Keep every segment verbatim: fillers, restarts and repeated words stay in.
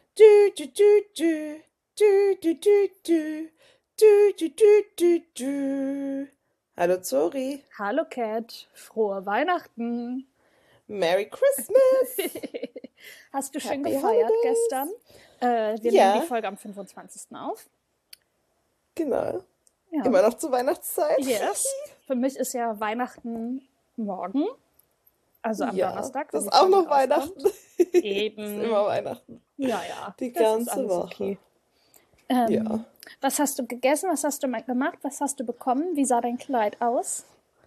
Du, du, du, du. Du, du, du, du. Du, du, du, du, du. Hallo Zori. Hallo Cat, frohe Weihnachten. Merry Christmas. Hast du schön Happy gefeiert gestern? Holidays. Äh, wir nehmen die Ja, Folge am fünfundzwanzigsten auf. genau. Ja, Immer noch zur Weihnachtszeit. yes. Für mich ist ja Weihnachten morgen, also am Ja, Donnerstag, wenn das die ist auch Folge noch Weihnachten. rauskommt. Ist immer Eben. Weihnachten. Ja, ja, Die das ist ganze alles Woche. okay. Ja. Ähm, was hast du gegessen? Was hast du mal gemacht? Was hast du bekommen? Wie sah dein Kleid aus?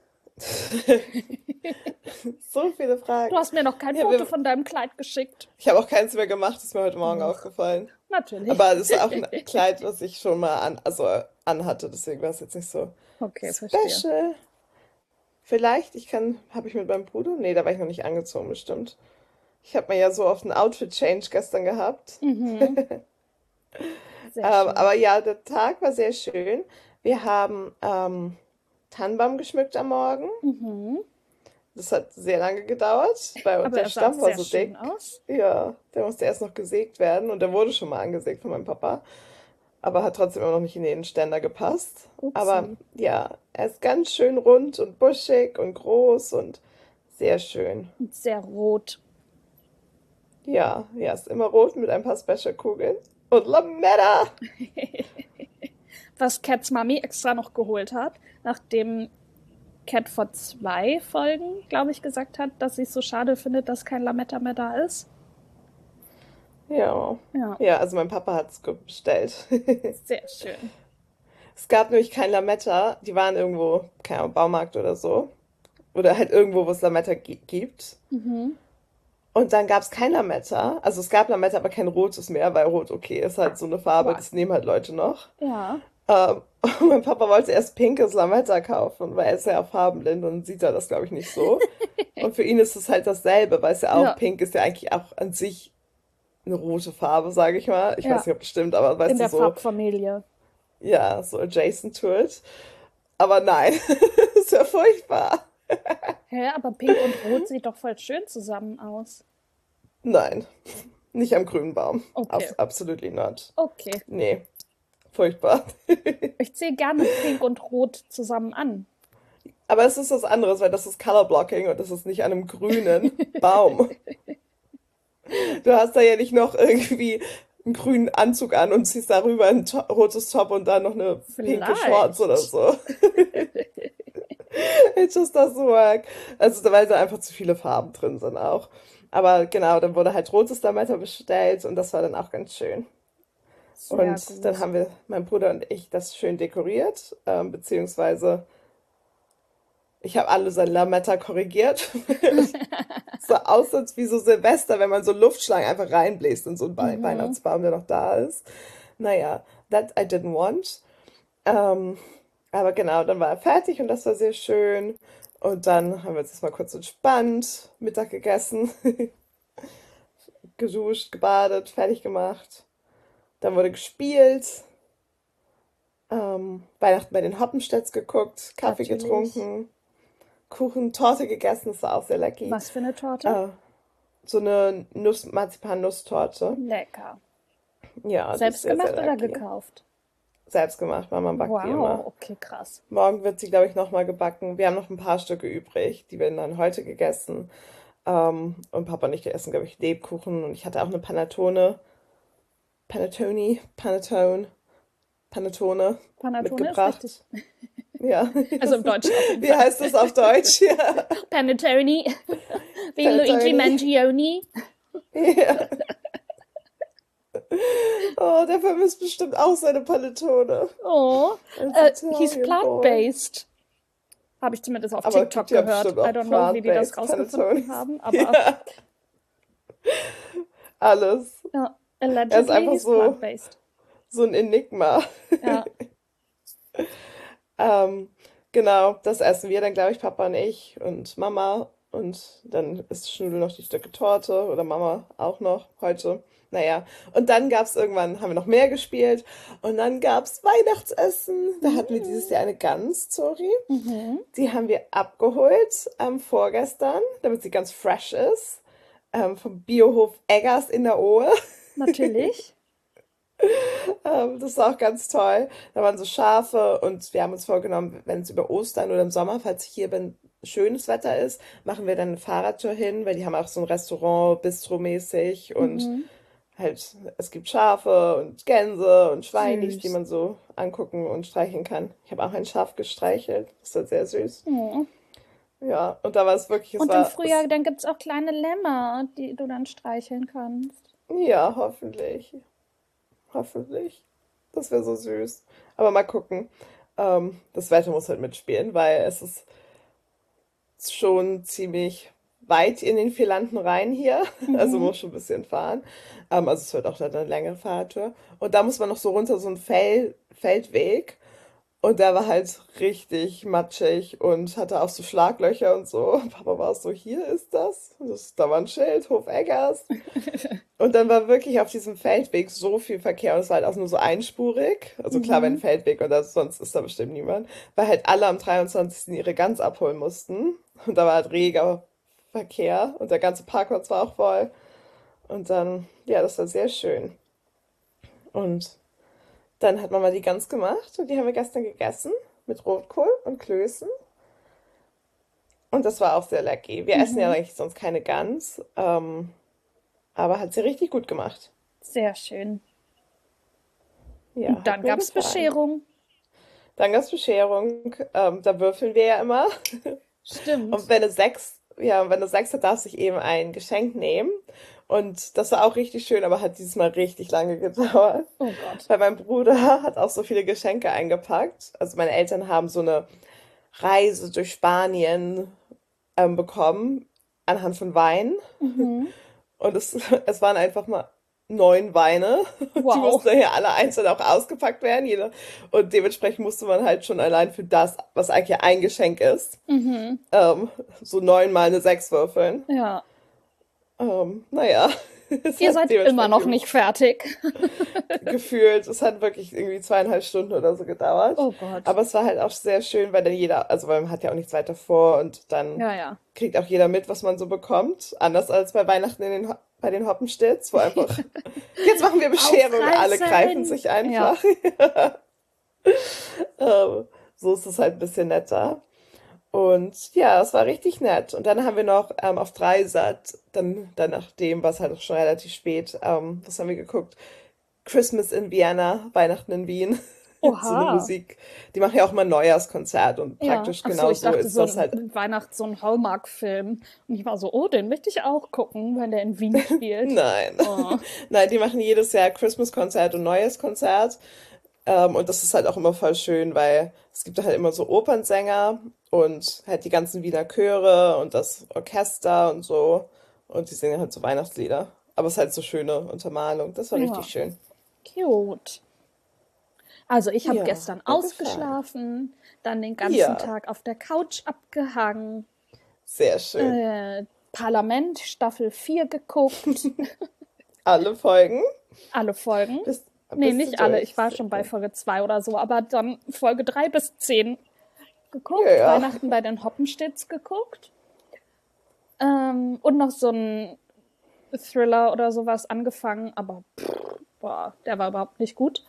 So viele Du Fragen. hast mir noch kein Ja, Foto wir, von deinem Kleid geschickt. ich habe auch keins mehr gemacht, ist mir heute Morgen Och, aufgefallen. natürlich. Aber das ist auch ein Kleid, was ich schon mal an, also anhatte, deswegen war es jetzt nicht so Okay, verstehe. special. Vielleicht, ich kann, habe ich mit meinem Bruder? Nee, da war ich noch nicht angezogen, bestimmt. Ich habe mir ja so oft einen Outfit-Change gestern gehabt. Mhm, sehr Ähm, schön. aber ja, der Tag war sehr schön. Wir haben ähm, Tannenbaum geschmückt am Morgen. Mhm. Das hat sehr lange gedauert, weil Aber der er sah Stamm war sehr so schön dick. aus. Ja, der musste erst noch gesägt werden und der wurde schon mal angesägt von meinem Papa, aber hat trotzdem immer noch nicht in den Ständer gepasst. Aber Upsi. ja, er ist ganz schön rund und buschig und groß und sehr schön. Und sehr rot. Ja, ja, ist immer rot mit ein paar Special-Kugeln. Und Lametta! Was Cats Mami extra noch geholt hat, nachdem Cat vor zwei Folgen, glaube ich, gesagt hat, dass sie es so schade findet, dass kein Lametta mehr da ist. Ja, Ja, ja, also mein Papa hat es bestellt. sehr schön. Es gab nämlich kein Lametta, die waren irgendwo, keine Ahnung, Baumarkt oder so. Oder halt irgendwo, wo es Lametta gi- gibt. Mhm. Und dann gab es kein Lametta. Also es gab Lametta, aber kein rotes mehr, weil rot okay ist halt so eine Farbe, What? das nehmen halt Leute noch. Ja. Ähm, und mein Papa wollte erst pinkes Lametta kaufen, weil er ist ja farbenblind und sieht er das, glaube ich, nicht so. Und für ihn ist es halt dasselbe, weil es ja auch, Ja, pink ist ja eigentlich auch an sich eine rote Farbe, sage ich mal. Ich weiß ja. nicht, ob das stimmt, aber In weißt du, der so, Farbfamilie. ja, so adjacent to it. Aber nein, ist ja furchtbar. Hä, aber Pink und Rot sieht doch voll schön zusammen aus. Nein, nicht am grünen Baum. Okay, Abs absolutely not. okay. Nee, furchtbar. Ich ziehe gerne Pink und Rot zusammen an. Aber es ist was anderes, weil das ist Color Blocking und das ist nicht an einem grünen Baum. Du hast da ja nicht noch irgendwie einen grünen Anzug an und ziehst darüber ein to rotes Top und dann noch eine pinke Shorts oder Vielleicht. so. It just doesn't work. Also, weil da einfach zu viele Farben drin sind auch. Aber genau, dann wurde halt rotes Lametta bestellt und das war dann auch ganz schön. Sehr Und dann gut. haben wir, mein Bruder und ich, das schön dekoriert, ähm, beziehungsweise ich habe alle seine Lametta korrigiert. So aus als wie so Silvester, wenn man so Luftschlangen einfach reinbläst in so einen Wei- Mhm. Weihnachtsbaum, der noch da ist. Naja, that I didn't want. Ähm, aber genau, dann war er fertig und das war sehr schön. Und dann haben wir uns jetzt mal kurz entspannt, Mittag gegessen, geduscht, gebadet, fertig gemacht. Dann wurde gespielt, ähm, Weihnachten bei den Hoppenstedts geguckt, Kaffee Natürlich. getrunken, Kuchen, Torte gegessen, das war auch sehr lecker. Was für eine Torte? Äh, so eine Nuss, Marzipan-Nusstorte. Lecker. Ja, die ist Selbst sehr, sehr gemacht oder lecker. gekauft? Selbst gemacht, Mama backt wie immer. Wow, okay, krass. Morgen wird sie, glaube ich, nochmal gebacken. Wir haben noch ein paar Stücke übrig. Die werden dann heute gegessen. Ähm, und Papa und ich essen, glaube ich, Lebkuchen. Und ich hatte auch eine Panettone, Panettone, Panettone, Panettone Panettone ist richtig. mitgebracht. Ja. Also im Deutschen auf jeden Wie Fall. heißt das auf Deutsch? Ja, Panettone, wie Luigi Panettone. Mangione. Ja. Oh, der vermisst bestimmt auch seine Panettone Oh, als äh, hieß Italian Boy. plant-based. Habe ich zumindest auf Aber es gibt TikTok ja gehört. bestimmt I auch don't know, wie die das plant-based rausgefunden Panettones. haben, aber Ja, alles. ja, Er ist allegedly einfach hieß so, plant-based. so ein Enigma. Ja, Ähm, genau, das essen wir dann, glaube ich, Papa und ich und Mama. Und dann isst Schnudel noch die Stücke Torte oder Mama auch noch heute. Naja, und dann gab es irgendwann, haben wir noch mehr gespielt. Und dann gab es Weihnachtsessen. Da hatten wir dieses mhm. Jahr eine Gans, sorry. Mhm. Die haben wir abgeholt ähm, vorgestern, damit sie ganz fresh ist. Ähm, vom Biohof Eggers in der Ohe. Natürlich. Ähm, das ist auch ganz toll. Da waren so Schafe und wir haben uns vorgenommen, wenn es über Ostern oder im Sommer, falls ich hier bin, schönes Wetter ist, machen wir dann eine Fahrradtour hin, weil die haben auch so ein Restaurant, Bistro-mäßig und Mhm. halt, es gibt Schafe und Gänse und Schweinis, die Süß. man so angucken und streicheln kann. Ich habe auch ein Schaf gestreichelt. Das war sehr süß. Oh. Ja, und da war es wirklich, es Und im war, Frühjahr, es, dann gibt's auch kleine Lämmer, die du dann streicheln kannst. ja, hoffentlich, hoffentlich. Das wäre so süß. Aber mal gucken. Ähm, das Wetter muss halt mitspielen, weil es ist schon ziemlich weit in den vier Landen rein hier. Also Mhm. muss schon ein bisschen fahren. Ähm, also es wird auch dann eine längere Fahrradtour. Und da muss man noch so runter so einen Fel Feldweg. Und der war halt richtig matschig und hatte auch so Schlaglöcher und so. Papa war so, hier ist das. Und das da war ein Schild, Hof Eggers. Und dann war wirklich auf diesem Feldweg so viel Verkehr und es war halt auch nur so einspurig. Also klar, wenn ein Mhm. Feldweg oder sonst ist da bestimmt niemand. Weil halt alle am dreiundzwanzigsten ihre Gans abholen mussten. Und da war halt reger Verkehr und der ganze Parkplatz war auch voll. Und dann, ja, das war sehr schön. Und dann hat Mama die Gans gemacht und die haben wir gestern gegessen mit Rotkohl und Klößen. Und das war auch sehr lecker. Wir essen ja Mhm. eigentlich sonst keine Gans, ähm, aber hat sie richtig gut gemacht. Sehr schön. Ja, Und hat dann mir gab's gefallen. Bescherung. Dann gab's Bescherung. Ähm, da würfeln wir ja immer. Und Stimmt. wenn du sechs, ja, wenn du sechs hat, darfst du dich eben ein Geschenk nehmen. Und das war auch richtig schön, aber hat dieses Mal richtig lange gedauert. Oh Gott. Weil mein Bruder hat auch so viele Geschenke eingepackt. Also meine Eltern haben so eine Reise durch Spanien ähm, bekommen anhand von Wein. Mhm. Und es, es waren einfach mal neun Weine. Die Wow. mussten daher alle einzeln auch ausgepackt werden. Jeder. Und dementsprechend musste man halt schon allein für das, was eigentlich ein Geschenk ist, Mhm. ähm, so neunmal eine Sechs würfeln. Ja. Ähm, naja, es Ihr hat seid immer noch dementsprechend nicht fertig. gefühlt, es hat wirklich irgendwie zweieinhalb Stunden oder so gedauert. Oh Gott. Aber es war halt auch sehr schön, weil dann jeder, also weil man hat ja auch nichts weiter vor und dann Ja, ja. kriegt auch jeder mit, was man so bekommt. Anders als bei Weihnachten in den, Ho- bei den Hoppenstitz, wo einfach, jetzt machen wir Bescherung, alle greifen Aufreißen. sich Ja. einfach. Ähm, so ist es halt ein bisschen netter. Und ja, es war richtig nett. Und dann haben wir noch ähm, auf Dreisat, dann, dann nachdem war es halt auch schon relativ spät, ähm, was haben wir geguckt? Christmas in Vienna, Weihnachten in Wien. So eine Oha. Musik. Die machen ja auch mal ein Neujahrskonzert und Ja. praktisch Ach so, genau ich so dachte ist so das ein halt. Weihnachts-, so ein Hallmark-Film. Und ich war so, oh, den möchte ich auch gucken, wenn der in Wien spielt. Nein. Oh. Nein, die machen jedes Jahr Christmas-Konzert und Neujahrskonzert. Ähm, und das ist halt auch immer voll schön, weil es gibt halt immer so Opernsänger und halt die ganzen Wiener Chöre und das Orchester und so. Und die singen halt so Weihnachtslieder. Aber es ist halt so schöne Untermalung. Das war richtig Ja. schön. Cute. Also ich habe Ja, gestern hat mir gefallen. ausgeschlafen, dann den ganzen Ja, Tag auf der Couch abgehangen, sehr schön. äh, Parlament Staffel vier geguckt, Alle Folgen. alle Folgen. Bist, Nee, bist du nicht alle, ich durch? war Sehr schon bei schön. Folge zwei oder so, aber dann Folge drei bis zehn Ja, geguckt, ja. Weihnachten bei den Hoppenstedts geguckt, ähm, und noch so ein Thriller oder sowas angefangen, aber pff, boah, der war überhaupt nicht gut.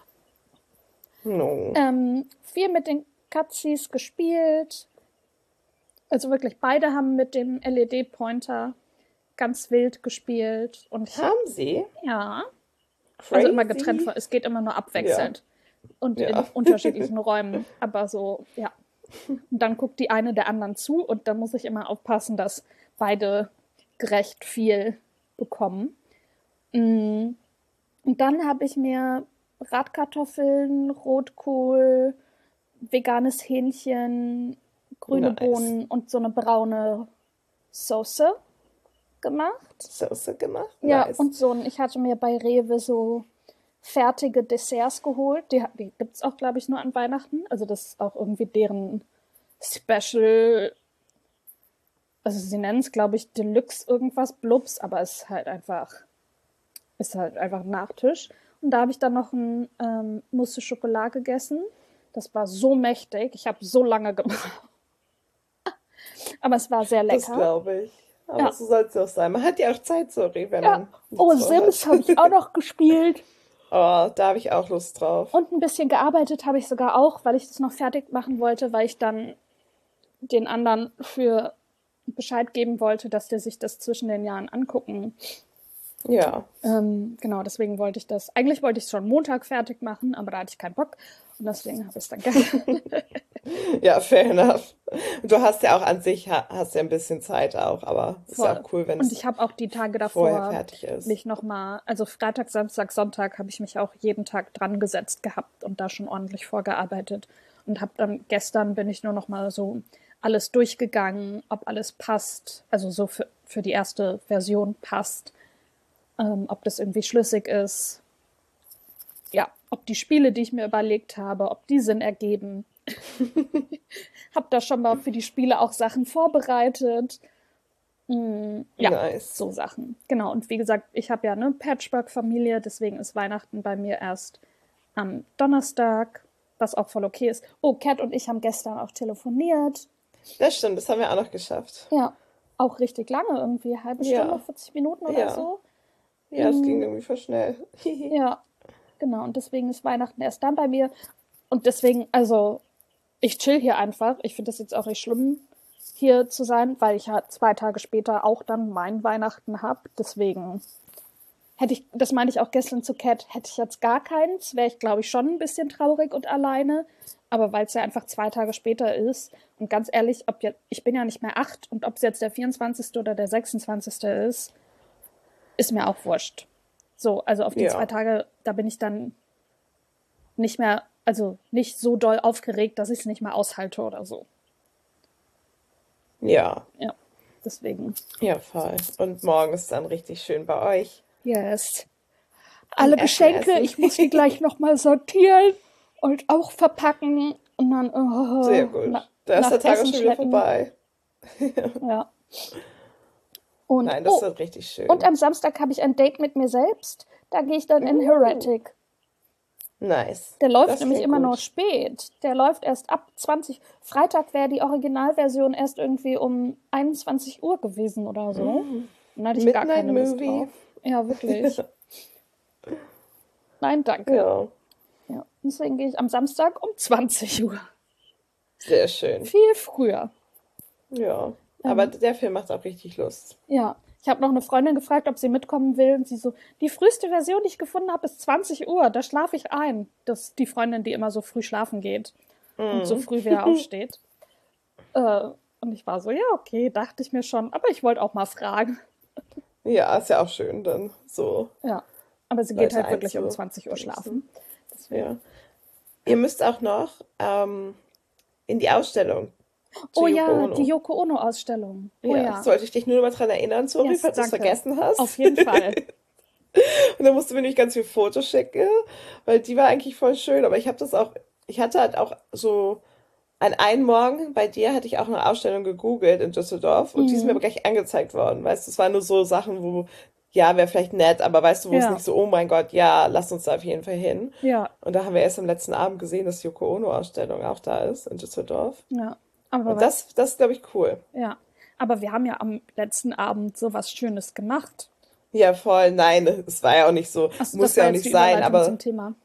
No. Ähm, viel mit den Katzis gespielt. Also wirklich, beide haben mit dem L E D-Pointer ganz wild gespielt. Und ich, Haben sie? ja, also immer getrennt Crazy. von, es geht immer nur Ja, abwechselnd und in ja. unterschiedlichen Räumen. Aber so, ja. Und dann guckt die eine der anderen zu und dann muss ich immer aufpassen, dass beide gerecht viel bekommen. Mm. Und dann habe ich mir Bratkartoffeln, Rotkohl, veganes Hähnchen, grüne Nice. Bohnen und so eine braune Soße gemacht. Soße gemacht? Ja, Nice. und so ein, ich hatte mir bei Rewe so fertige Desserts geholt. Die, die gibt's auch, glaube ich, nur an Weihnachten. Also das ist auch irgendwie deren Special. Also sie nennen es, glaube ich, Deluxe irgendwas, Blubs, aber es ist halt einfach, ist halt einfach ein Nachtisch. Und da habe ich dann noch ein ähm, Mousse Schokolade gegessen. Das war so mächtig. Ich habe so lange gemacht. Aber es war sehr Das lecker. glaube ich. Aber Ja, so soll es auch sein. Man hat ja auch Zeit, sorry, wenn ja. man Oh, nichts Sims vorhat. habe ich auch noch gespielt. Oh, da habe ich auch Lust drauf. Und ein bisschen gearbeitet habe ich sogar auch, weil ich das noch fertig machen wollte, weil ich dann den anderen für Bescheid geben wollte, dass der sich das zwischen den Jahren angucken. Ja, Ähm, genau, deswegen wollte ich das. Eigentlich wollte ich es schon Montag fertig machen, aber da hatte ich keinen Bock. Und deswegen habe ich es dann gestern. ja, fair enough. Und du hast ja auch an sich, ha- hast ja ein bisschen Zeit auch, aber ist ja auch Voll. cool, wenn Und es ich habe auch die Tage vorher davor fertig ist. mich nochmal, also Freitag, Samstag, Sonntag habe ich mich auch jeden Tag dran gesetzt gehabt und da schon ordentlich vorgearbeitet. Und habe dann gestern bin ich nur nochmal so alles durchgegangen, ob alles passt, also so für, für die erste Version passt, ähm, ob das irgendwie schlüssig ist, ja, ob die Spiele, die ich mir überlegt habe, ob die Sinn ergeben. Habe da schon mal für die Spiele auch Sachen vorbereitet. Mm, ja, Nice. so Sachen. Genau. Und wie gesagt, ich habe ja eine Patchwork-Familie, deswegen ist Weihnachten bei mir erst am Donnerstag, was auch voll okay ist. Oh, Kat und ich haben gestern auch telefoniert. Das stimmt, das haben wir auch noch geschafft. Ja, auch richtig lange irgendwie, halbe Stunde, Ja, vierzig Minuten oder ja, so. ja, es ging Mm, irgendwie voll schnell. ja, genau. Und deswegen ist Weihnachten erst dann bei mir. Und deswegen, also, ich chill hier einfach. Ich finde das jetzt auch nicht schlimm, hier zu sein, weil ich ja zwei Tage später auch dann mein Weihnachten habe. Deswegen hätte ich, das meinte ich auch gestern zu Kat, hätte ich jetzt gar keins, wäre ich, glaube ich, schon ein bisschen traurig und alleine. Aber weil es ja einfach zwei Tage später ist und ganz ehrlich, ob jetzt, ich bin ja nicht mehr acht und ob es jetzt der vierundzwanzigste oder der sechsundzwanzigste ist, ist mir auch wurscht. So, also auf die zwei Ja, Tage, da bin ich dann nicht mehr, also nicht so doll aufgeregt, dass ich es nicht mehr aushalte oder so. ja, Ja, deswegen. ja, voll. Und morgen ist dann richtig schön bei euch Yes. am Alle Essen Geschenke, essen. ich muss die gleich nochmal sortieren und auch verpacken und dann Sehr oh, na, gut. Da ist nach der Tag auch Essen schon wieder schleppen. vorbei. Ja. Und, Nein, das oh, wird richtig und schön. am Samstag habe ich ein Date mit mir selbst. Da gehe ich dann in Uh, Heretic. nice. Der läuft Das nämlich klingt immer nur gut. spät. Der läuft erst ab zwanzig. Freitag wäre die Originalversion erst irgendwie um einundzwanzig Uhr gewesen oder so. Und da hatte ich gar Midnight keine Lust Movie. drauf. Ja, wirklich. Nein, danke. Ja, Ja, deswegen gehe ich am Samstag um zwanzig Uhr. sehr schön. Viel früher. Ja, aber Ähm, der Film macht auch richtig Lust. ja, ich habe noch eine Freundin gefragt, ob sie mitkommen will. Und sie so, die früheste Version, die ich gefunden habe, ist zwanzig Uhr. Da schlafe ich ein. Das ist die Freundin, die immer so früh schlafen geht und so Mm. früh wieder aufsteht. Äh, und ich war so, ja, okay, dachte ich mir schon. Aber ich wollte auch mal fragen. Ja, ist ja auch schön, dann so Ja, aber sie geht Leute halt wirklich um zwanzig Uhr einzudingsen. schlafen. Deswegen. Ja. Ihr müsst auch noch ähm, in die Ausstellung zu Oh Yoko ja, die Ono. Yoko Ono-Ausstellung. Oh Ja, ja. sollte ich dich nur mal dran erinnern, sorry, Yes, falls du es danke. vergessen Auf hast. jeden Fall. Und dann musst du mir nicht ganz viel Fotos schicken, weil die war eigentlich voll schön. Aber ich habe das auch, ich hatte halt auch so an einem Morgen bei dir hatte ich auch eine Ausstellung gegoogelt in Düsseldorf und die ist mir Mhm. aber gleich angezeigt worden. Weißt du, es waren nur so Sachen, wo, ja, wäre vielleicht nett, aber weißt du, wo es Ja, nicht so, oh mein Gott, ja, lass uns da auf jeden Fall hin. ja, Und da haben wir erst am letzten Abend gesehen, dass die Yoko Ono-Ausstellung auch da ist in Düsseldorf. ja. Aber Und was, das, das ist, glaube ich, cool. ja. Aber wir haben ja am letzten Abend so was Schönes gemacht. Ja, voll. Nein, es war ja auch nicht so, Achso, muss das war ja auch jetzt nicht die sein, Überleitung zum aber. Thema.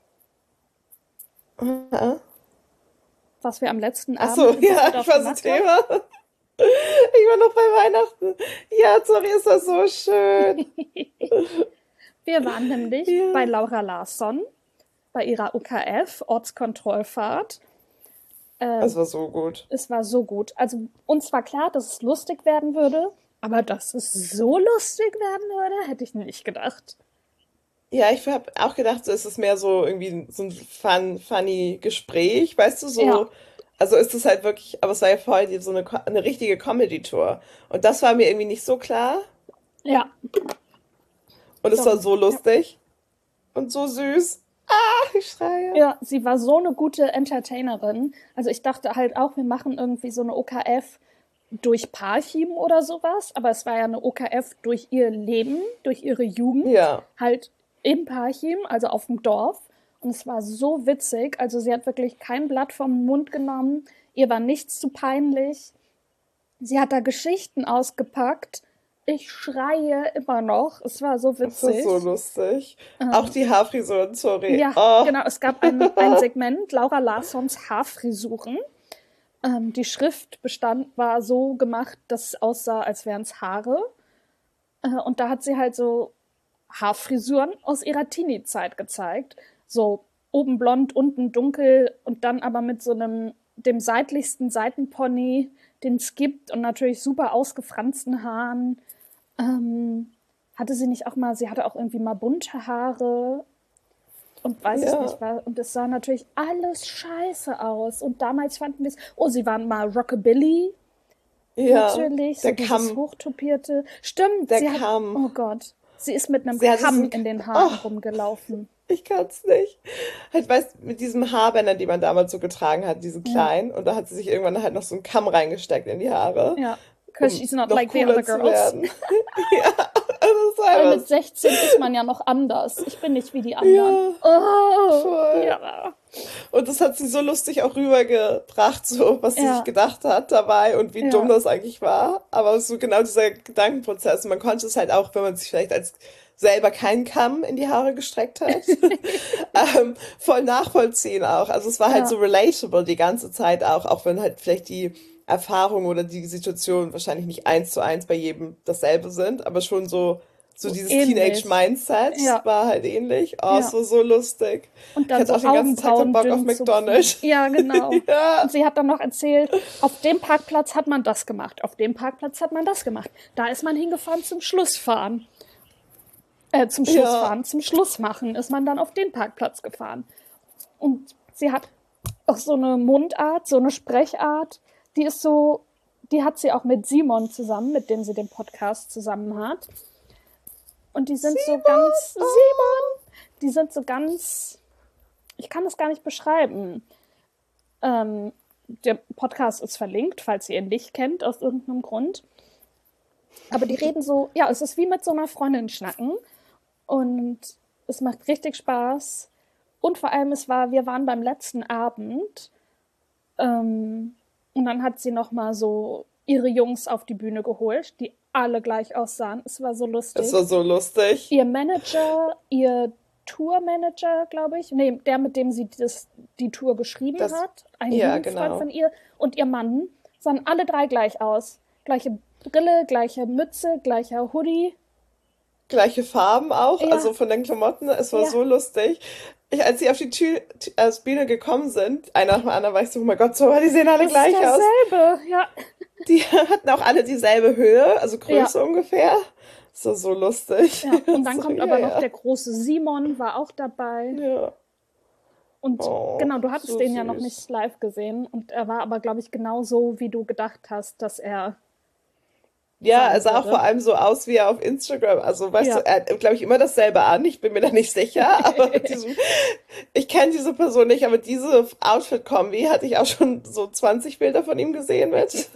Hä? Was wir am letzten Ach Abend so, in ja, ich Düsseldorf war so gemacht haben. Thema. Ich war noch bei Weihnachten. Ja, sorry, ist das so schön. Wir waren nämlich bei Ja. Laura Larsson, bei ihrer U K F, Ortskontrollfahrt. Äh, Es war so gut. Es war so gut. Also uns war klar, dass es lustig werden würde, aber dass es so lustig werden würde, hätte ich nicht gedacht. Ja, ich habe auch gedacht, so ist es mehr so irgendwie so ein fun, funny Gespräch, weißt du, Ja, so. Also ist es halt wirklich, aber es war ja voll die, so eine, Ko- eine richtige Comedy-Tour. Und das war mir irgendwie nicht so klar. ja, Und es doch. war so Ja. lustig und so süß. Ah, ich schreie. Ja, sie war so eine gute Entertainerin. Also ich dachte halt auch, wir machen irgendwie so eine O K F durch Parchim oder sowas, aber es war ja eine O K F durch ihr Leben, durch ihre Jugend, Ja, halt in Parchim, also auf dem Dorf. Und es war so witzig. Also sie hat wirklich kein Blatt vom Mund genommen. Ihr war nichts zu peinlich. Sie hat da Geschichten ausgepackt. Ich schreie immer noch. Es war so Das ist so witzig. lustig. Auch Ähm, die Haarfrisuren, sorry. ja, Oh. genau. Es gab ein, ein Segment, Laura Larssons Haarfrisuren. Ähm, die Schrift bestand, war so gemacht, dass es aussah, als wären es Haare. Äh, und da hat sie halt so Haarfrisuren aus ihrer Teenie-Zeit gezeigt. So oben blond, unten dunkel und dann aber mit so einem, dem seitlichsten Seitenpony, den es gibt und natürlich super ausgefransten Haaren. Ähm, hatte sie nicht auch mal, sie hatte auch irgendwie mal bunte Haare und weiß ich Ja, nicht, war, und es sah natürlich alles scheiße aus. Und damals fanden wir es, oh, sie waren mal Rockabilly, ja. natürlich, so Der dieses Kamm, hochtopierte. Stimmt, der sie hat, Kamm. oh Gott, sie ist mit einem Sie hatte Kamm diesen, in den oh, Haaren rumgelaufen. ich kann's nicht. Halt, weißt, mit diesem Haarbändern, die man damals so getragen hat, diese Ja, kleinen. Und da hat sie sich irgendwann halt noch so einen Kamm reingesteckt in die Haare, ja. Because um she's not noch like the other cooler zu girls. werden. Ja, also es war Weil einfach, mit sechzehn ist man ja noch anders. Ich bin nicht wie die anderen. ja, Oh, voll. ja, Und das hat sie so lustig auch rübergebracht, so was sie sich ja, gedacht hat dabei und wie dumm ja. das eigentlich war. Aber so genau dieser Gedankenprozess. Und man konnte es halt auch, wenn man sich vielleicht als selber keinen Kamm in die Haare gestreckt hat, ähm, voll nachvollziehen auch. Also es war halt so Ja, relatable die ganze Zeit auch, auch wenn halt vielleicht die Erfahrung oder die Situation wahrscheinlich nicht eins zu eins bei jedem dasselbe sind, aber schon so, so so dieses ähnlich. Teenage-Mindset Ja, war halt ähnlich. Oh, ja. so, so lustig. Und Ich dann hatte auch so den ganzen Tag so Augenbrauen Bock auf dünn zupfen. McDonald's. Ja, genau. Und Ja, sie hat dann noch erzählt, auf dem Parkplatz hat man das gemacht, auf dem Parkplatz hat man das gemacht. Da ist man hingefahren zum Schlussfahren. Äh, zum ja, Schlussfahren, zum Schlussmachen ist man dann auf den Parkplatz gefahren. Und sie hat auch so eine Mundart, so eine Sprechart, die ist so, die hat sie auch mit Simon zusammen, mit dem sie den Podcast zusammen hat. Und die sind so Simon. ganz, Oh. Simon, die sind so ganz, ich kann das gar nicht beschreiben. Ähm, der Podcast ist verlinkt, falls ihr ihn nicht kennt, aus irgendeinem Grund. Aber die reden so, ja, es ist wie mit so einer Freundin schnacken. Und es macht richtig Spaß. Und vor allem, es war, wir waren beim letzten Abend. Ähm, und dann hat sie noch mal so ihre Jungs auf die Bühne geholt, die alle gleich aussahen. Es war so Es war lustig. so lustig. Ihr Manager, ihr Tourmanager, glaube ich, nee, der, mit dem sie das, die Tour geschrieben Das, hat, ein ja, Jugendfreund genau. von ihr und ihr Mann, sahen alle drei gleich aus. Gleiche Brille, gleiche Mütze, gleicher Hoodie. Gleiche Farben auch, Ja, also von den Klamotten. Es war ja, so lustig. Ich, als sie auf die Tür, äh, Bühne gekommen sind, einer nach dem anderen, war ich so, oh mein Gott, so, die sehen alle das ist gleich aus. derselbe. Ja, Die hatten auch alle dieselbe Höhe, also ja, Größe ungefähr. So, so lustig. ja. Und dann So, kommt ja, aber noch ja. der große Simon, war auch dabei. Ja. Und Oh, genau, du hattest so den ja noch süß. nicht live gesehen. Und er war aber, glaube ich, genau so, wie du gedacht hast, dass er Ja, er sein sah auch vor würde. allem so aus wie er auf Instagram. Also, weißt du, Ja. er hat, glaube ich, immer dasselbe an. Ich bin mir da nicht sicher, aber mit diesem, ich kenne diese Person nicht, aber diese Outfit-Kombi hatte ich auch schon so zwanzig Bilder von ihm gesehen mit.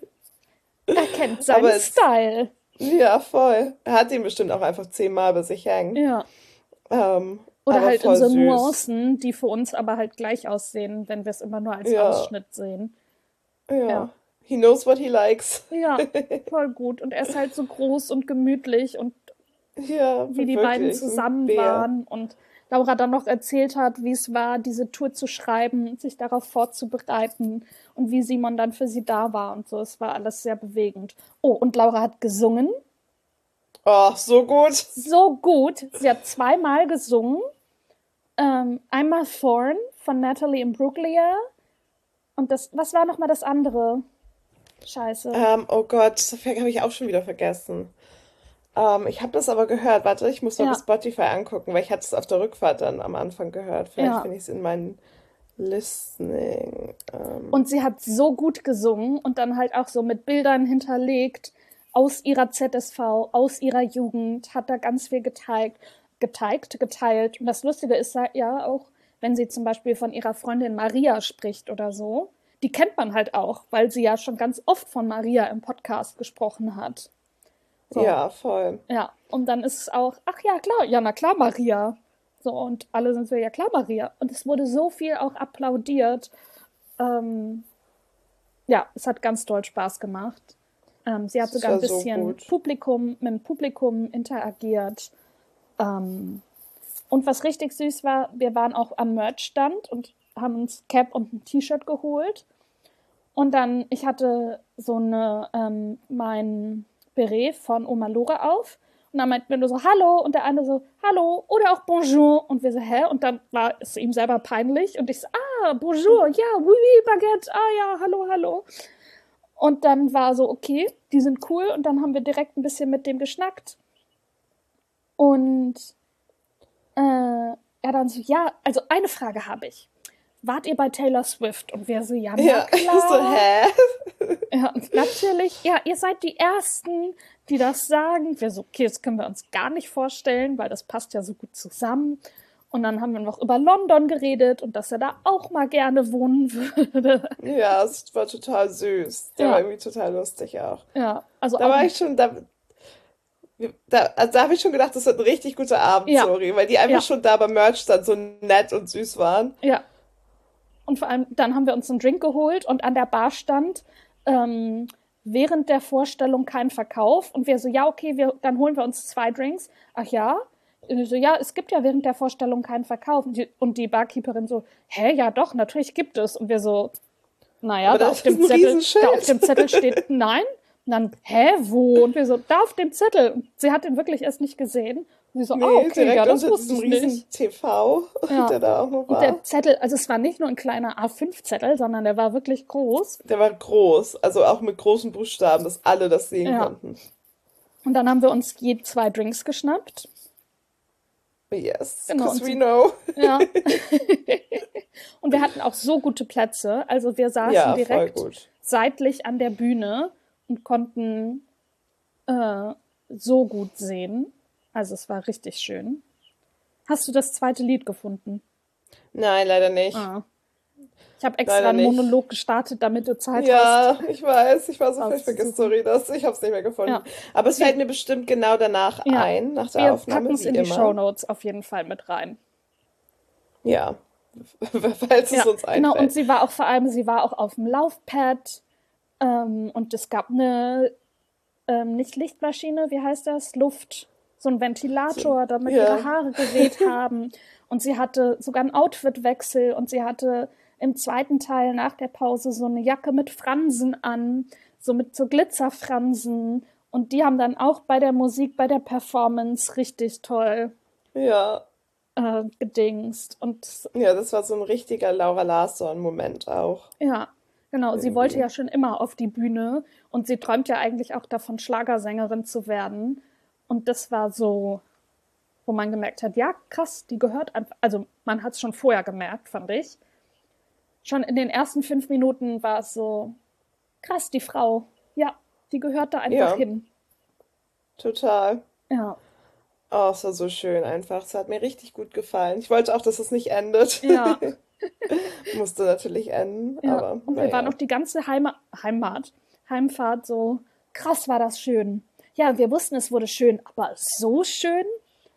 Er kennt seinen Aber es, Style. ja, voll. Er hat ihn bestimmt auch einfach zehnmal bei sich hängen. Ja. Ähm, Oder aber halt in voll so süß. Nuancen, die für uns aber halt gleich aussehen, wenn wir es immer nur als Ja, Ausschnitt sehen. Ja. ja. He knows what he likes. Ja, voll gut. Und er ist halt so groß und gemütlich und Ja, wie die beiden wirklich, so ein zusammen Bär. waren und Laura dann noch erzählt hat, wie es war, diese Tour zu schreiben und sich darauf vorzubereiten und wie Simon dann für sie da war und so. Es war alles sehr bewegend. Oh, und Laura hat gesungen. Oh, so gut. So gut. Sie hat zweimal gesungen. Ähm, einmal Thorn von Natalie Imbruglia und das, was war nochmal das andere? Scheiße. Ähm, oh Gott, das habe ich auch schon wieder vergessen. Ähm, ich habe das aber gehört. Warte, ich muss mal bei Ja, Spotify angucken, weil ich hatte es auf der Rückfahrt dann am Anfang gehört. Vielleicht ja. finde ich es in meinen Listening. Ähm, Und sie hat so gut gesungen und dann halt auch so mit Bildern hinterlegt aus ihrer Z S V, aus ihrer Jugend, hat da ganz viel geteilt, geteilt, geteilt. Und das Lustige ist ja auch, wenn sie zum Beispiel von ihrer Freundin Maria spricht oder so, die kennt man halt auch, weil sie ja schon ganz oft von Maria im Podcast gesprochen hat. So, ja, voll. ja. Und dann ist es auch, ach ja, klar, ja, na klar, Maria. So, und alle sind so, ja klar, Maria. Und es wurde so viel auch applaudiert. Ähm, ja, es hat ganz doll Spaß gemacht. Ähm, sie hat Das sogar ein war so bisschen gut. Publikum, mit dem Publikum interagiert. Ähm, und was richtig süß war, wir waren auch am Merch-Stand und haben uns Cap und ein T-Shirt geholt. Und dann, ich hatte so eine, ähm, mein Beret von Oma Lore auf. Und dann meinten wir nur so, hallo. Und der eine so, hallo. Oder auch bonjour. Und wir so, hä? Und dann war es ihm selber peinlich. Und ich so, ah, bonjour. Ja, oui, oui, Baguette. Ah ja, hallo, hallo. Und dann war so, okay, die sind cool. Und dann haben wir direkt ein bisschen mit dem geschnackt. Und äh, er dann so, ja, also eine Frage habe ich. Wart ihr bei Taylor Swift? Und wir so, ja, na Ja, so, klar. hä? Ja, und natürlich, ja, ihr seid die Ersten, die das sagen. Wir so, okay, das können wir uns gar nicht vorstellen, weil das passt ja so gut zusammen. Und dann haben wir noch über London geredet und dass er da auch mal gerne wohnen würde. Ja, es war total süß. Der war Ja, irgendwie total lustig auch. ja, also Da auch, war ich schon, da, da, also da habe ich schon gedacht, das wird ein richtig guter Abend, ja, sorry, weil die einfach ja, schon da beim Merch dann so nett und süß waren. ja. Und vor allem, dann haben wir uns einen Drink geholt und an der Bar stand ähm, während der Vorstellung kein Verkauf. Und wir so, ja, okay, wir, dann holen wir uns zwei Drinks. Ach ja? Und so, ja, es gibt ja während der Vorstellung keinen Verkauf. Und die, und die Barkeeperin so, hä, ja doch, natürlich gibt es. Und wir so, naja, Aber da das auf ist dem ein Zettel, da auf Riesenschild. dem Zettel steht nein. Und dann, hä, wo? Und wir so, da auf dem Zettel. Und sie hat den wirklich erst nicht gesehen. Und sie so, ah, Nee, okay, ja, direkt das unter wusste diesem ich riesen nicht. T V, Ja. der da auch noch Und der war. Zettel, also es war nicht nur ein kleiner A fünf Zettel, sondern der war wirklich groß. Der war groß, also auch mit großen Buchstaben, dass alle das sehen Ja. konnten. Und dann haben wir uns je zwei Drinks geschnappt. Yes, Genau. because Und we sie, know. ja. Und wir hatten auch so gute Plätze. Also wir saßen Ja, voll direkt gut. seitlich an der Bühne und konnten äh, so gut sehen. Also es war richtig schön. Hast du das zweite Lied gefunden? Nein, leider nicht. Ah. Ich habe extra Leider einen nicht. Monolog gestartet, damit du Zeit hast, Ja, ich weiß, ich war so völlig vergessen, auszusuchen. sorry, das, ich habe es nicht mehr gefunden. Ja. Aber es Wir, fällt mir bestimmt genau danach ja, ein, nach der wir packen Aufnahme, es wie in die immer. Shownotes auf jeden Fall mit rein. Ja, falls es Ja, uns genau. Und einfällt. sie war auch vor allem, sie war auch auf dem Laufpad. Ähm, und es gab eine, ähm, nicht Lichtmaschine, wie heißt das? Luft, so ein So, Ventilator, damit ihre ja, Haare geweht haben. Und sie hatte sogar einen Outfitwechsel und sie hatte im zweiten Teil nach der Pause so eine Jacke mit Fransen an, so mit so Glitzerfransen. Und die haben dann auch bei der Musik, bei der Performance richtig toll ja, äh, gedingst. Und ja, das war so ein richtiger Laura Larsson-Moment auch, ja, genau. Sie wollte irgendwie. ja schon immer auf die Bühne und sie träumt ja eigentlich auch davon, Schlagersängerin zu werden. Und das war so, wo man gemerkt hat, ja, krass, die gehört einfach. Also man hat es schon vorher gemerkt, fand ich. Schon in den ersten fünf Minuten war es so, krass, die Frau. Ja, die gehört da einfach Ja, hin. total. Ja, Oh, es war so schön einfach. Es hat mir richtig gut gefallen. Ich wollte auch, dass es nicht endet. ja, Musste natürlich enden, ja. aber Und wir waren naja. noch die ganze Heima Heimat, Heimfahrt so, krass war das schön. Ja, wir wussten, es wurde schön, aber so schön?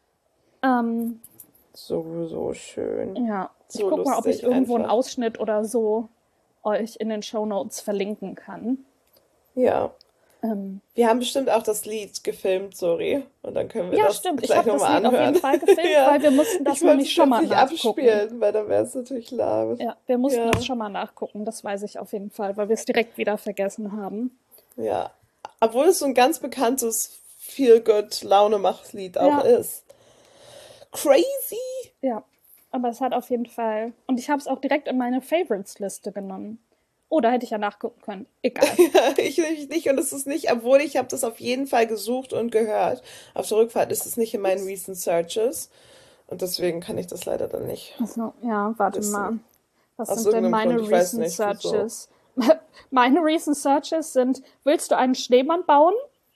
Ähm, So, so schön. ja, ich So guck mal, ob ich lustig irgendwo einen einfach. Ausschnitt oder so euch in den Shownotes verlinken kann. Ja. Ähm, Wir haben bestimmt auch das Lied gefilmt, sorry. Und dann können wir ja, das stimmt. Ich gleich habe das nochmal Lied auf jeden anhören. Fall gefilmt, Ja, weil wir mussten das ich wollte nämlich es schon jetzt mal nicht nachgucken. abspielen, weil dann wäre es natürlich laut. Ja, wir mussten das Ja, schon mal nachgucken, das weiß ich auf jeden Fall, weil wir es direkt wieder vergessen haben. ja. Obwohl es so ein ganz bekanntes Feel-Good-Laune-Mach-Lied auch Ja, ist. Crazy! ja. Aber es hat auf jeden Fall. Und ich habe es auch direkt in meine Favorites-Liste genommen. Oh, da hätte ich ja nachgucken können. Egal. Ich nämlich nicht und es ist nicht, obwohl ich habe das auf jeden Fall gesucht und gehört. Auf der Rückfahrt ist es nicht in meinen Ups. Recent Searches und deswegen kann ich das leider dann nicht Also, ja, warte wissen. mal. Was Aus sind denn irgendeinem meine Grund, ich weiß Recent nicht wieso. Searches? Meine Recent Searches sind: Willst du einen Schneemann bauen?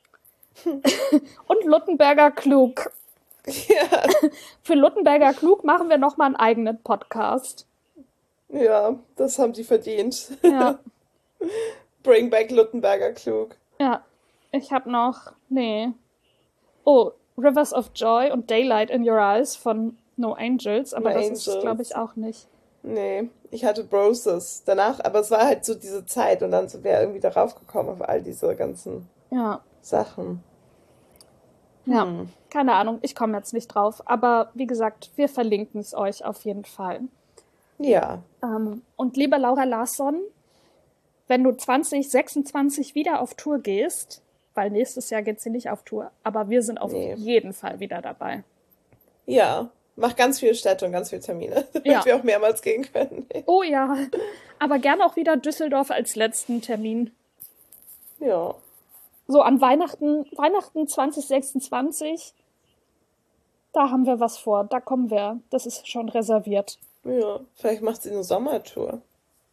Und Luttenberger Klug. Ja, Für Luttenberger Klug machen wir nochmal einen eigenen Podcast. ja, das haben die verdient. Ja, Bring back Luttenberger Klug. ja. Ich habe noch. Nee. Oh, Rivers of Joy und Daylight in Your Eyes von No Angels, No aber das ist es, glaube ich, Angels. auch nicht. Nee, ich hatte Broses danach, aber es war halt so diese Zeit und dann sind wir irgendwie darauf gekommen auf all diese ganzen. Ja, Sachen. ja. Keine Ahnung, ich komme jetzt nicht drauf. Aber wie gesagt, wir verlinken es euch auf jeden Fall. Ja, Ähm, und liebe Laura Larsson, wenn du zwanzig sechsundzwanzig wieder auf Tour gehst, weil nächstes Jahr geht sie nicht auf Tour, aber wir sind auf nee. jeden Fall wieder dabei. Ja, mach ganz viele Städte und ganz viele Termine, damit Ja, wir auch mehrmals gehen können. oh ja, aber gern auch wieder Düsseldorf als letzten Termin. Ja, So an Weihnachten, Weihnachten zwanzig sechsundzwanzig, da haben wir was vor, da kommen wir. Das ist schon reserviert. ja. Vielleicht macht sie eine Sommertour.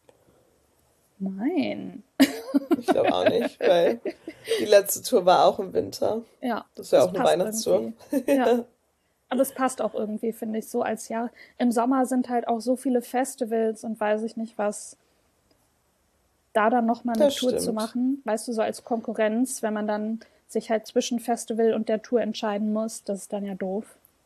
Nein. Ich glaube auch nicht, weil die letzte Tour war auch im Winter. Ja, Das wäre das auch eine passt Weihnachtstour. irgendwie. Ja, aber es passt auch irgendwie, finde ich, so als Jahr. Im Sommer sind halt auch so viele Festivals und weiß ich nicht was. Da dann noch mal eine Das Tour zu stimmt. machen, weißt du, so als Konkurrenz, wenn man dann sich halt zwischen Festival und der Tour entscheiden muss, das ist dann ja doof.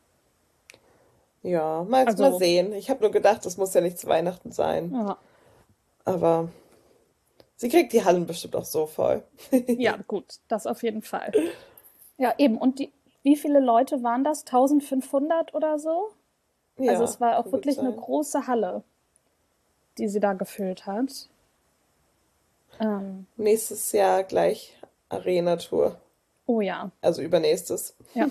Ja, mal, mal Also, sehen. Ich habe nur gedacht, das muss ja nicht zu Weihnachten sein. ja, Aber sie kriegt die Hallen bestimmt auch so voll. ja, gut, das auf jeden Fall. Ja, eben. Und die, wie viele Leute waren das? tausendfünfhundert oder so? Also Ja, es war auch kann gut wirklich eine sein. große Halle, die sie da gefüllt hat. Ähm, Nächstes Jahr gleich Arena-Tour. oh ja, Also übernächstes. ja.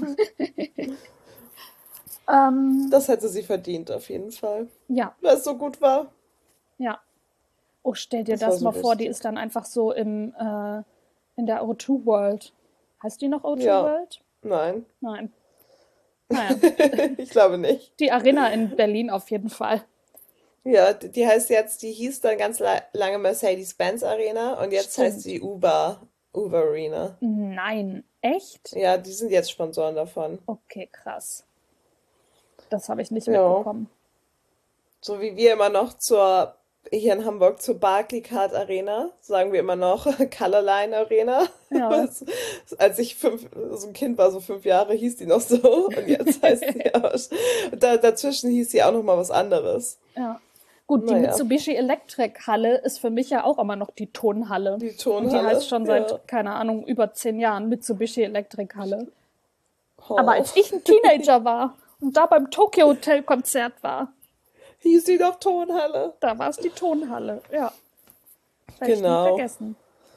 Ähm, Das hätte sie verdient, auf jeden Fall. ja, Weil es so gut war. ja. Oh, stell dir Das war das so mal vor, die lustig. ist dann einfach so im, äh, in der O zwei World. Heißt die noch O zwei Ja, World? nein. Nein. Naja, Ich glaube nicht. die Arena in Berlin auf jeden Fall. Ja, die die heißt jetzt, die hieß dann ganz la lange Mercedes-Benz Arena und jetzt heißt Stimmt. sie Uber, Uber Arena. Nein, echt? Ja, die sind jetzt Sponsoren davon. Okay, krass. Das habe ich nicht Ja, mitbekommen. so wie wir immer noch zur, hier in Hamburg zur Barclaycard Arena, sagen wir immer noch Colorline Arena. Ja, Als ich fünf, so ein Kind war, so fünf Jahre, hieß die noch so und jetzt heißt sie auch, und da, dazwischen hieß sie auch noch mal was anderes. ja. Gut, die Naja, Mitsubishi Electric Halle ist für mich ja auch immer noch die Tonhalle. die Und die heißt Tonhalle, schon ja. seit, keine Ahnung, über zehn Jahren Mitsubishi Electric Halle. Aber Oh. als ich ein Teenager war und da beim Tokyo Hotel Konzert war, Hieß die doch Tonhalle? da war es die Tonhalle. Ja, werde ich nie Genau. vergessen.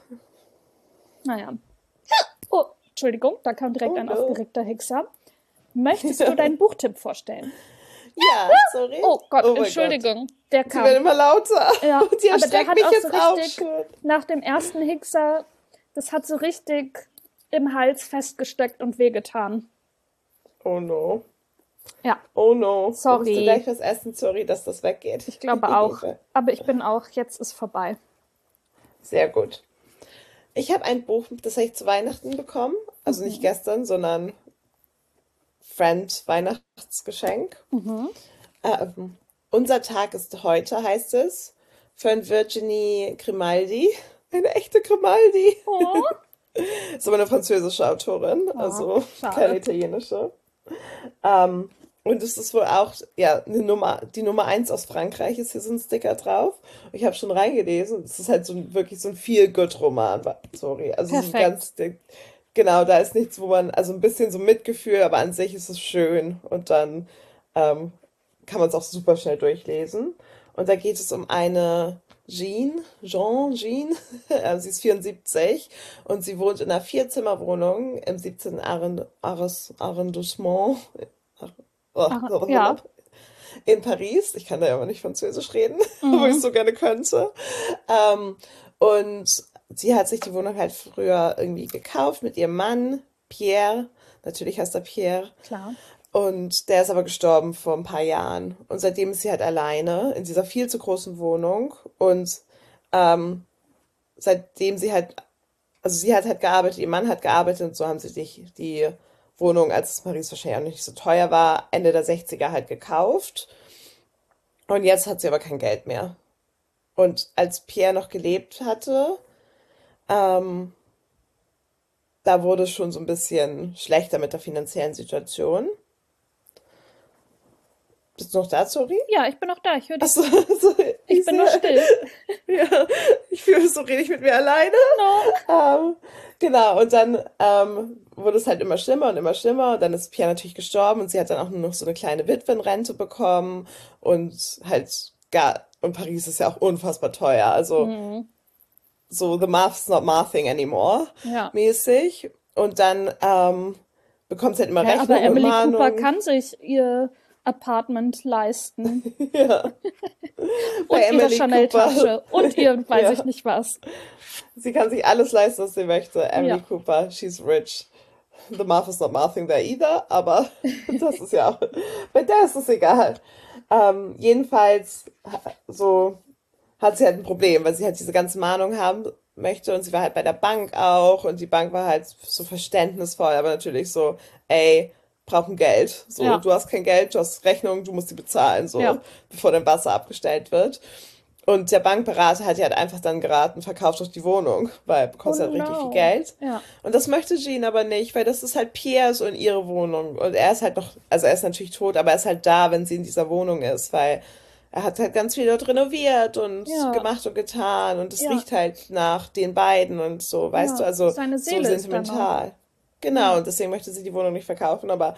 Naja. Oh, Entschuldigung, da kam direkt Oh ein no. aufgeregter Hickser. Möchtest du deinen Buchtipp vorstellen? Ja, sorry. Oh Gott, Oh mein Gott. Entschuldigung, der Sie werden kam. immer lauter. Ja, Und die aber der erschreckt hat mich auch so jetzt auch richtig, schon. nach dem ersten Hickser, das hat so richtig im Hals festgesteckt und wehgetan. Oh no. Ja, Oh no. Du musst dir sorry. gleich was essen. Sorry, dass das weggeht. Ich glaube auch. Aber ich bin auch, jetzt ist vorbei. Sehr gut. Ich habe ein Buch, das habe ich zu Weihnachten bekommen. Also nicht Mhm. gestern, sondern Friend Weihnachtsgeschenk. Mhm. Ähm, Unser Tag ist heute, heißt es. Von Virginie Grimaldi. Eine echte Grimaldi. Oh, Ist aber eine französische Autorin, oh, also keine schade. italienische. Ähm, und es ist wohl auch, ja, eine Nummer, die Nummer eins aus Frankreich ist hier so ein Sticker drauf. Ich habe schon reingelesen. Es ist halt so ein, wirklich so ein Feel-Good-Roman. Sorry. Also so Perfekt. ganz, genau, da ist nichts, wo man, also ein bisschen so Mitgefühl, aber an sich ist es schön. Und dann ähm, kann man es auch super schnell durchlesen. Und da geht es um eine Jean, Jean, Jean, äh, sie ist vierundsiebzig und sie wohnt in einer Vierzimmerwohnung im siebzehnten. Arrond Arros- Arrondissement Ach, ja. in Paris. Ich kann da ja aber nicht Französisch reden, obwohl ich Mhm. so gerne könnte. Ähm, und sie hat sich die Wohnung halt früher irgendwie gekauft mit ihrem Mann, Pierre. Natürlich heißt er Pierre. Klar. Und der ist aber gestorben vor ein paar Jahren. Und seitdem ist sie halt alleine in dieser viel zu großen Wohnung. Und ähm, seitdem sie halt, also sie hat halt gearbeitet, ihr Mann hat gearbeitet und so haben sie sich die Wohnung, als es Paris wahrscheinlich auch nicht so teuer war, Ende der Sechziger halt gekauft. Und jetzt hat sie aber kein Geld mehr. Und als Pierre noch gelebt hatte, ähm, da wurde es schon so ein bisschen schlechter mit der finanziellen Situation. Bist du noch da, sorry? Ja, ich bin noch da. Ich höre dich. Achso, also, Ich bin nur still. Ja, ich fühle, so rede ich mit mir alleine. No. Ähm, genau, und dann ähm, wurde es halt immer schlimmer und immer schlimmer. Und dann ist Pia natürlich gestorben und sie hat dann auch nur noch so eine kleine Witwenrente bekommen. Und halt gar, und Paris ist ja auch unfassbar teuer. Also Hm. so the math's not mathing anymore Ja. mäßig. Und dann ähm, bekommt sie halt immer Ja, aber Rechnungen und Emily Cooper Mahnungen. kann sich ihr Apartment leisten. Ja, bei Und ihre Emily Cooper. Chanel-Tasche. Und ihr weiß ich Ja, nicht was. sie kann sich alles leisten, was sie möchte. Emily Ja. Cooper, she's rich. The math is not mathing there either, aber das ist ja auch, bei der ist es egal. Ähm, jedenfalls, so hat sie halt ein Problem, weil sie halt diese ganzen Mahnungen haben möchte und sie war halt bei der Bank auch und die Bank war halt so verständnisvoll, aber natürlich so, ey, brauchen Geld. So, Ja. du hast kein Geld, du hast Rechnungen, du musst die bezahlen, so, Ja. bevor dein Wasser abgestellt wird. Und der Bankberater hat ihr halt einfach dann geraten, verkauf doch die Wohnung, weil du Oh bekommst halt richtig viel no. Geld. Ja. Und das möchte Jean aber nicht, weil das ist halt Piers und ihre Wohnung. Und er ist halt noch, also er ist natürlich tot, aber er ist halt da, wenn sie in dieser Wohnung ist, weil er hat halt ganz viel dort renoviert und Ja. gemacht und getan. Und es Ja. riecht halt nach den beiden und so, weißt du, Ja. also Seine so Seele ist da noch. sentimental. Genau, Ja. und deswegen möchte sie die Wohnung nicht verkaufen, aber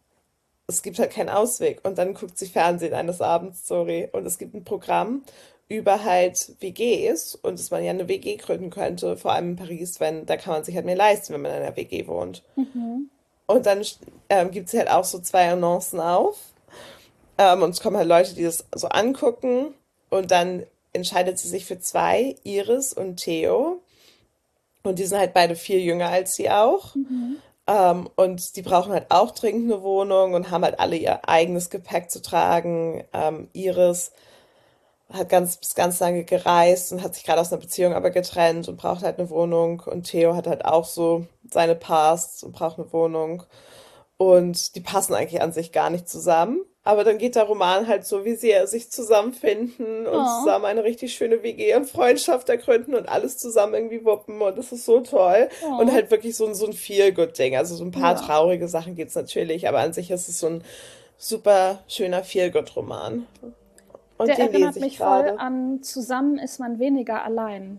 es gibt halt keinen Ausweg. Und dann guckt sie Fernsehen eines Abends, sorry. Und es gibt ein Programm über halt W Gs und dass man ja eine W G gründen könnte, vor allem in Paris, wenn, da kann man sich halt mehr leisten, wenn man in einer W G wohnt. Mhm. Und dann ähm, gibt es halt auch so zwei Annoncen auf. Ähm, und es kommen halt Leute, die das so angucken. Und dann entscheidet sie sich für zwei, Iris und Theo. Und die sind halt beide viel jünger als sie auch. Mhm. Ähm, und die brauchen halt auch dringend eine Wohnung und haben halt alle ihr eigenes Gepäck zu tragen. Ähm, Iris hat ganz, bis ganz lange gereist und hat sich gerade aus einer Beziehung aber getrennt und braucht halt eine Wohnung. Und Theo hat halt auch so seine Pasts und braucht eine Wohnung. Und die passen eigentlich an sich gar nicht zusammen. Aber dann geht der Roman halt so, wie sie sich zusammenfinden und Oh. zusammen eine richtig schöne W G und Freundschaft ergründen und alles zusammen irgendwie wuppen. Und das ist so toll. Und Oh. halt wirklich so ein, so ein Feel-Good-Ding. Also so ein paar Ja. traurige Sachen gibt's natürlich, aber an sich ist es so ein super schöner Feel-Good-Roman. Und Der den erinnert lese ich mich voll gerade. an Zusammen ist man weniger allein.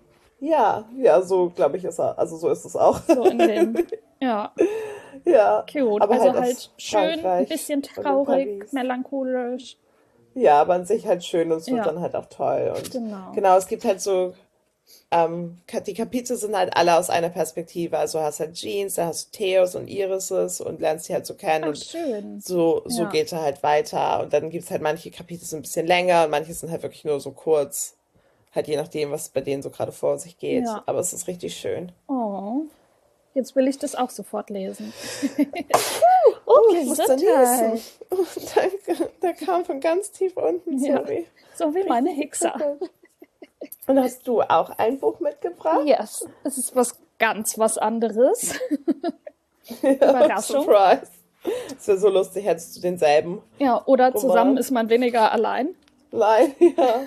Ja, ja, so glaube ich ist er. Also so ist es auch. So in den. Ja, Ja, cute. aber Also halt halt aus schön, ein Frankreich bisschen und in traurig, Paris. melancholisch. Ja, aber an sich halt schön und es wird Ja, dann halt auch toll. Und genau. genau, es gibt halt so, ähm, Ka- die Kapitel sind halt alle aus einer Perspektive. Also du hast halt Jeans, da hast du Theos und Irises und lernst die halt so kennen Ach, und schön. so, so Ja, geht er halt weiter. Und dann gibt es halt manche Kapitel sind ein bisschen länger und manche sind halt wirklich nur so kurz. Halt je nachdem, was bei denen so gerade vor sich geht. ja. Aber es ist richtig schön. Oh, jetzt will ich das auch sofort lesen. Oh, Oh, ich muss da niesen. Gesundheit. Oh, danke. Der kam von ganz tief unten, Ja, sorry. so wie meine Richtig Hexer. geprickelt. Und hast du auch ein Buch mitgebracht? Yes, es ist was ganz was anderes. Ja, Überraschung. Surprise. Es wäre so lustig, hättest du denselben Ja, oder zusammen Roman. ist man weniger allein. Nein, ja.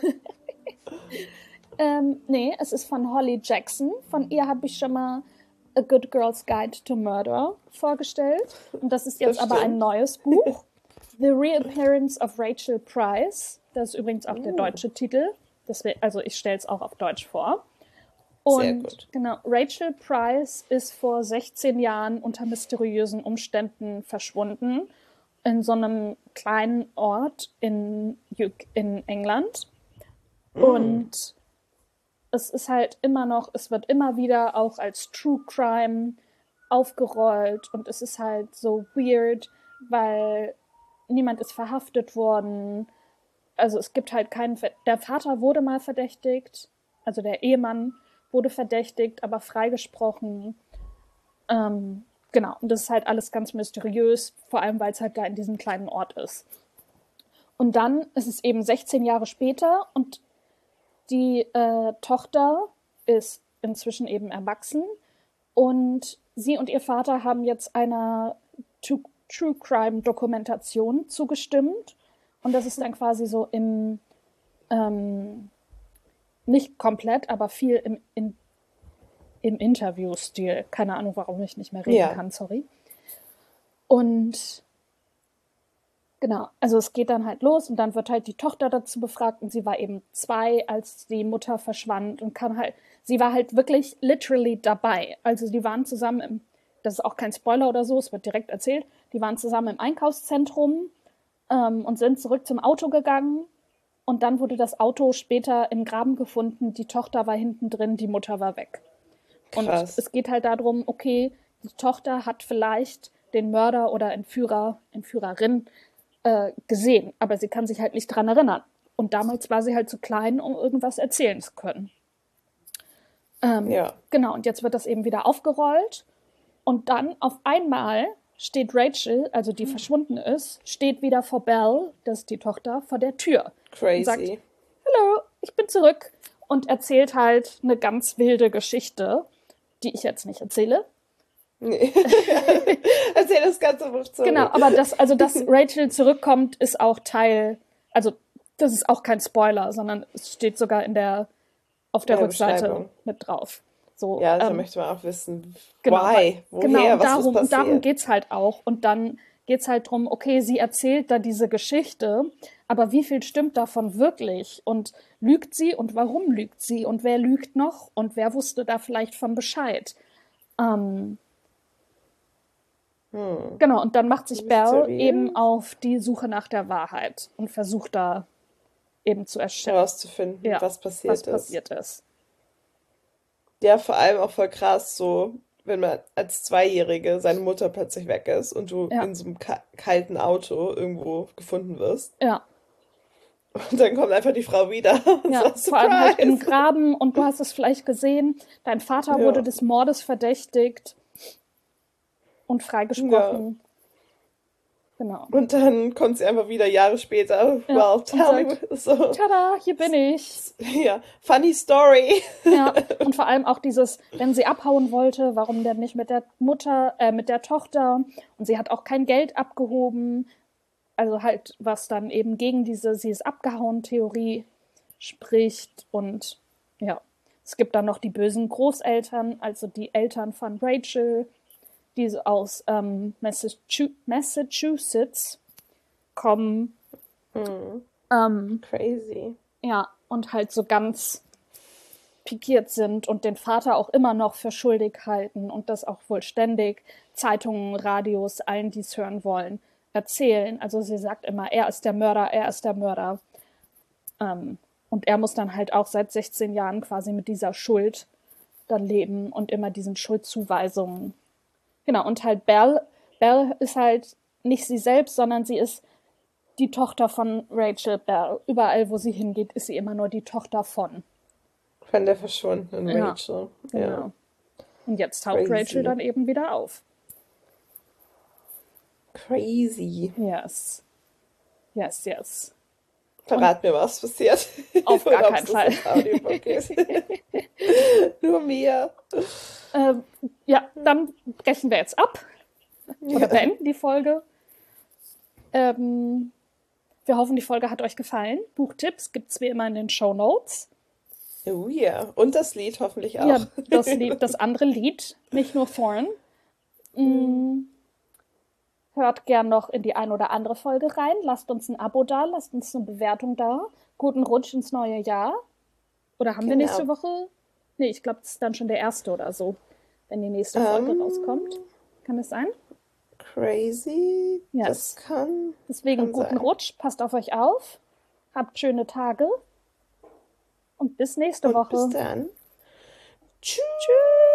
Ähm, nee, es ist von Holly Jackson. Von ihr habe ich schon mal A Good Girl's Guide to Murder vorgestellt. Und das ist jetzt Das aber ein stimmt. neues Buch. The Reappearance of Rachel Price. Das ist übrigens auch der Uh, deutsche Titel. Deswegen, also ich stelle es auch auf Deutsch vor. sehr Und gut. genau, Rachel Price ist vor sechzehn Jahren unter mysteriösen Umständen verschwunden in so einem kleinen Ort in, U K in England. Mm. Und es ist halt immer noch, es wird immer wieder auch als True Crime aufgerollt und es ist halt so weird, weil niemand ist verhaftet worden. Also es gibt halt keinen, Ver der Vater wurde mal verdächtigt, also der Ehemann wurde verdächtigt, aber freigesprochen. Ähm, genau, und das ist halt alles ganz mysteriös, vor allem weil es halt da in diesem kleinen Ort ist. Und dann ist es eben sechzehn Jahre später und die äh, Tochter ist inzwischen eben erwachsen und sie und ihr Vater haben jetzt einer True, True Crime Dokumentation zugestimmt. Und das ist dann quasi so im, ähm, nicht komplett, aber viel im, in, im Interview-Stil. Keine Ahnung, warum ich nicht mehr reden Ja. kann, sorry. Und Genau, also es geht dann halt los und dann wird halt die Tochter dazu befragt und sie war eben zwei, als die Mutter verschwand und kann halt, sie war halt wirklich literally dabei. Also die waren zusammen im, das ist auch kein Spoiler oder so, es wird direkt erzählt, die waren zusammen im Einkaufszentrum ähm, und sind zurück zum Auto gegangen und dann wurde das Auto später im Graben gefunden, die Tochter war hinten drin, die Mutter war weg. Und Krass. es geht halt darum, okay, die Tochter hat vielleicht den Mörder oder Entführer, Entführerin äh, gesehen, aber sie kann sich halt nicht dran erinnern. Und damals war sie halt zu klein, um irgendwas erzählen zu können. Ähm, Ja. Genau, und jetzt wird das eben wieder aufgerollt. Und dann auf einmal steht Rachel, also die verschwunden ist, steht wieder vor Belle, das ist die Tochter, vor der Tür. Und sagt, Crazy. hallo, ich bin zurück. Und erzählt halt eine ganz wilde Geschichte, die ich jetzt nicht erzähle. Nee. Erzähl das ganze Buch zurück. Genau, aber das, also dass Rachel zurückkommt, ist auch Teil, also das ist auch kein Spoiler, sondern es steht sogar in der, auf der In der Rückseite Beschreibung. mit drauf. So, Ja, da ähm, möchte man auch wissen, genau, why, woher, genau, und was darum, ist und darum passiert. geht's halt auch. Und dann geht's halt drum, okay, sie erzählt da diese Geschichte, aber wie viel stimmt davon wirklich? Und lügt sie und warum lügt sie? Und wer lügt noch? Und wer wusste da vielleicht von Bescheid? Ähm, Hm. Genau, und dann macht sich Belle Mysteriös. eben auf die Suche nach der Wahrheit und versucht da eben zu erschöpfen, Herauszufinden, ja, was passiert was ist. passiert ist. Ja, vor allem auch voll krass, so, wenn man als Zweijährige seine Mutter plötzlich weg ist und du Ja, in so einem ka kalten Auto irgendwo gefunden wirst. ja, Und dann kommt einfach die Frau wieder und ja. sagt, Vor allem halt im Surprise! Graben und du hast es vielleicht gesehen, dein Vater wurde Ja, des Mordes verdächtigt und ja. freigesprochen. Genau. Und dann kommt sie einfach wieder Jahre später. Ja, Well, und tell me, sagt, so, tada, hier bin ich. ja, funny story. Ja, und vor allem auch dieses, wenn sie abhauen wollte, warum denn nicht mit der Mutter, äh, mit der Tochter? Und sie hat auch kein Geld abgehoben. Also halt, was dann eben gegen diese sie ist abgehauen Theorie spricht. Und ja, es gibt dann noch die bösen Großeltern, also die Eltern von Rachel, die so aus ähm, Massachu- Massachusetts kommen. Hm, Ähm, crazy. ja, und halt so ganz pikiert sind und den Vater auch immer noch für schuldig halten und das auch wohl ständig Zeitungen, Radios, allen, die es hören wollen, erzählen. Also sie sagt immer, er ist der Mörder, er ist der Mörder. Ähm, und er muss dann halt auch seit sechzehn Jahren quasi mit dieser Schuld dann leben und immer diesen Schuldzuweisungen. Genau, und halt Belle, Belle ist halt nicht sie selbst, sondern sie ist die Tochter von Rachel Belle. Überall, wo sie hingeht, ist sie immer nur die Tochter von. Von der verschwundenen Ja, Rachel. Ja, genau. Und jetzt taucht Rachel crazy. dann eben wieder auf. Crazy. Yes. Yes, yes. Und Verrat mir, was passiert. auf gar Oder ob keinen es das Fall. als Audiobook ist. Nur mir. Ähm, ja, dann brechen wir jetzt ab oder Ja. beenden die Folge. Ähm, wir hoffen, die Folge hat euch gefallen. Buchtipps gibt's wie immer in den Shownotes. Oh ja. Und das Lied hoffentlich auch. Ja, das Lied, das andere Lied, nicht nur Thorn. Mm, hört gern noch in die ein oder andere Folge rein. Lasst uns ein Abo da, lasst uns eine Bewertung da. Guten Rutsch ins neue Jahr. Oder haben wir nächste Genau. Woche? Nee, ich glaube, das ist dann schon der erste oder so, wenn die nächste Folge Ähm, rauskommt. Kann das sein? crazy. Das Yes. kann, Deswegen kann guten sein. Rutsch, passt auf euch auf, habt schöne Tage und bis nächste Und bis Woche. dann. Tschüss. Tschüss.